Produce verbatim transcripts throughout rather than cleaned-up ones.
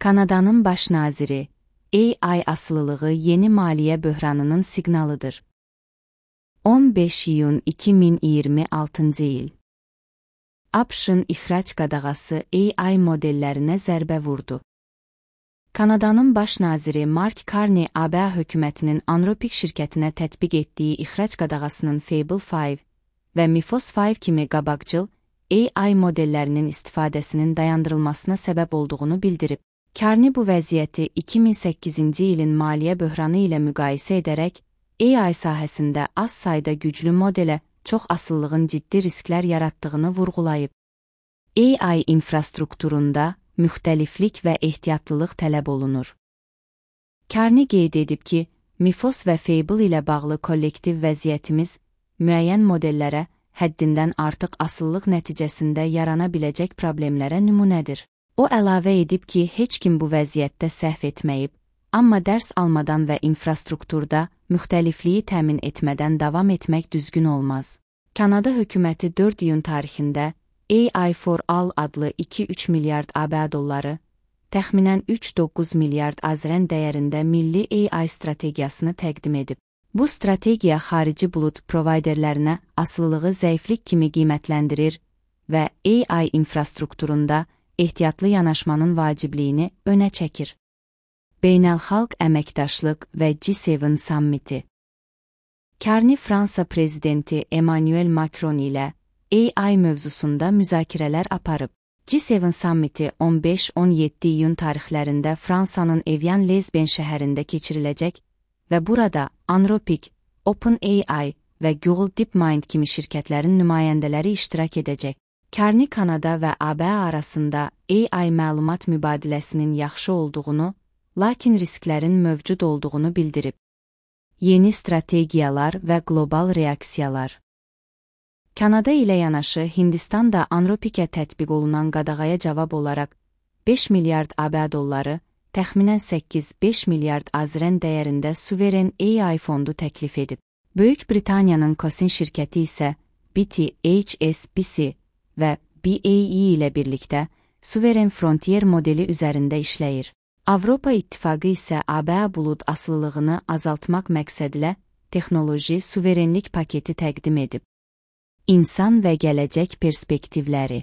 Kanadanın baş naziri, A I asılılığı yeni maliyyə böhranının siqnalıdır. on beş iyun iki min iyirmi altıncı il. ABŞ-ın ixrac qadağası A I modellərinə zərbə vurdu. Kanadanın baş naziri Mark Carney A B A hökumətinin Anthropic şirkətinə tətbiq etdiyi ixrac qadağasının Fable beş və Mythos beş kimi qabaqcıl A I modellərinin istifadəsinin dayandırılmasına səbəb olduğunu bildirib. Carney bu vəziyyəti iki min səkkizinci ilin maliyyə böhranı ilə müqayisə edərək, A I sahəsində az sayda güclü modelə çox asıllığın ciddi risklər yaratdığını vurğulayıb. A I infrastrukturunda müxtəliflik və ehtiyatlılıq tələb olunur. Carney qeyd edib ki, Mythos və Fable ilə bağlı kollektiv vəziyyətimiz müəyyən modellərə həddindən artıq asıllıq nəticəsində yarana biləcək problemlərə nümunədir. O əlavə edib ki, heç kim bu vəziyyətdə səhv etməyib, amma dərs almadan və infrastrukturda müxtəlifliyi təmin etmədən davam etmək düzgün olmaz. Kanada hökuməti dörd iyun tarixində A I for All adlı iki üç milyard A B A dolları, təxminən üç doqquz milyard azrən dəyərində milli A I strategiyasını təqdim edib. Bu strategiya xarici bulut provayderlərinə asılılığı zəiflik kimi qiymətləndirir və A I infrastrukturunda ehtiyatlı yanaşmanın vacibliyini önə çəkir. Beynəlxalq əməkdaşlıq və G yeddi sammiti. Carney Fransa prezidenti Emmanuel Macron ilə A I mövzusunda müzakirələr aparıb. G yeddi sammiti on beş on yeddi iyun tarixlərində Fransanın Evian-les-Bains şəhərində keçiriləcək və burada Anthropic, OpenAI və Google DeepMind kimi şirkətlərin nümayəndələri iştirak edəcək. Carney Kanada və A B A arasında A I məlumat mübadiləsinin yaxşı olduğunu, lakin risklərin mövcud olduğunu bildirib. Yeni strategiyalar və qlobal reaksiyalar. Kanada ilə yanaşı Hindistan da Anthropicə tətbiq olunan qadağaya cavab olaraq beş milyard A B A dolları, təxminən səkkiz beş milyard azrən dəyərində suveren A I fondu təklif edib. Böyük Britaniyanın Cosin şirkəti isə B T H S B C və B A E ilə birlikdə Suveren Frontier modeli üzərində işləyir. Avropa İttifaqı isə A B A bulud asılılığını azaltmaq məqsədilə texnoloji suverenlik paketi təqdim edib. İnsan və gələcək perspektivləri.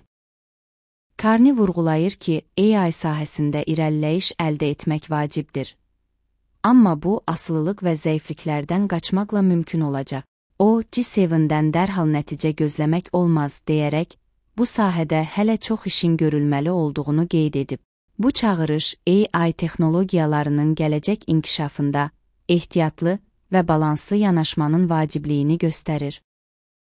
Carney vurğulayır ki, A I sahəsində irəliləyiş əldə etmək vacibdir. Amma bu, asılılıq və zəifliklərdən qaçmaqla mümkün olacaq. O, G yeddidən dərhal nəticə gözləmək olmaz deyərək, bu sahədə hələ çox işin görülməli olduğunu qeyd edib. Bu çağırış A I texnologiyalarının gələcək inkişafında ehtiyatlı və balanslı yanaşmanın vacibliyini göstərir.